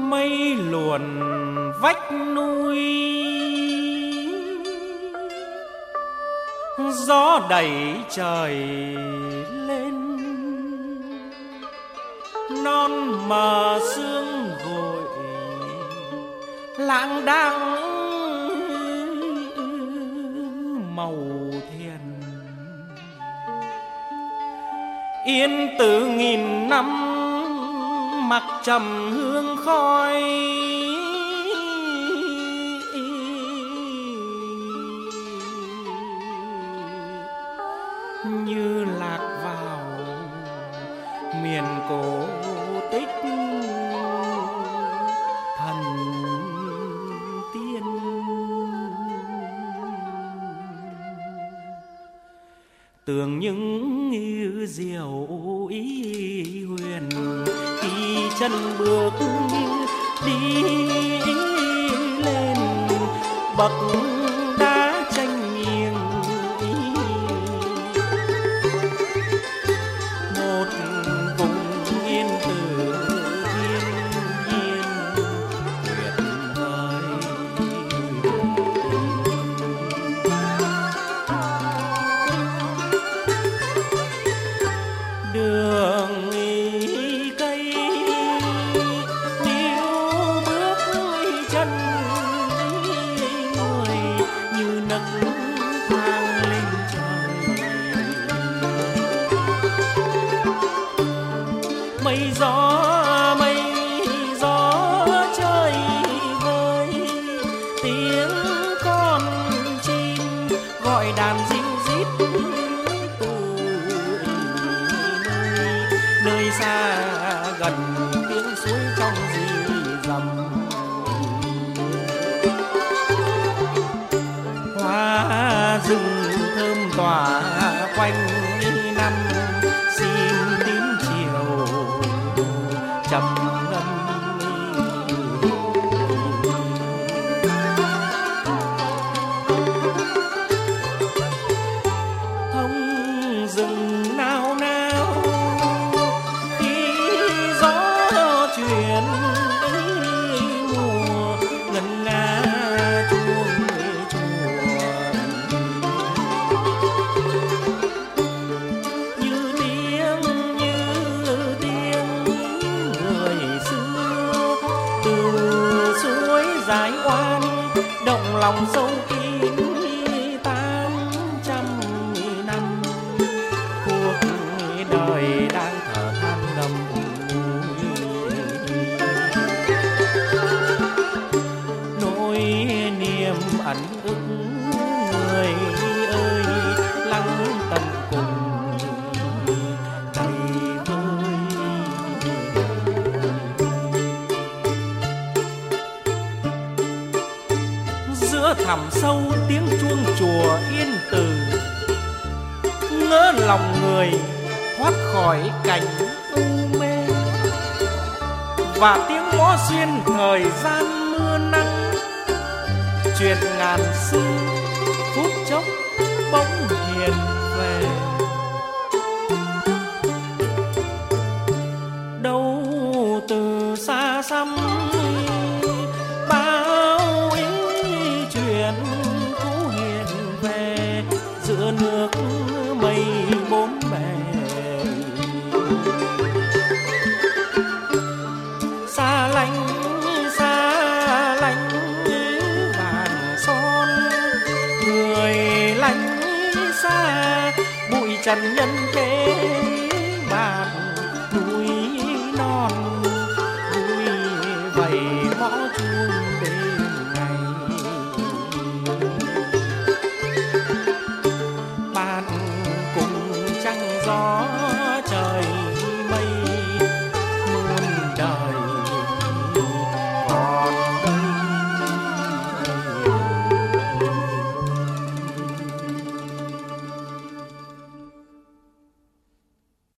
mây luồn vách núi, gió đẩy trời lên, non mờ sương gội lãng đãng màu thiền. Yên tử nghìn năm mặc trầm hương khói, như lạc vào miền cổ tích thần tiên. Tưởng những như diệu ý huyền, khi chân bước đi lên bậc đá tranh nghiêng, một vùng yên tử thiên nhiên tuyệt vời. Đường cây níu bước chân người như nấc thang lên trời. Mây gió chơi vơi, tiếng con chim gọi đàn ríu rít từ nơi xa gần, tiếng suối trong rì rầm. Hoa rừng thơm tỏa quanh năm, xin tín chiều trầm ngâm. Thông rừng nao nao khi gió chuyển mùa, ngân nga chuông chùa như tiếng người xưa. Từ suối dài oan động lòng sâu kín 800 năm, cuộc đời đang thở than ngầm nỗi niềm ẩn ức. Người ơi lắng tận cùng đầy vơi. Giữa thẳm sâu tiếng chuông chùa yên từ, ngỡ lòng người thoát khỏi cảnh u mê. Và tiếng mõ xuyên thời gian mưa nắng, truyền ngàn xưa phút chốc bỗng hiền về. Đâu từ xa xăm bao ý chuyện cũ hiện về, giữa nước mây bốn bề. Xa lánh vàng son, người lánh xa bụi trần nhân thế.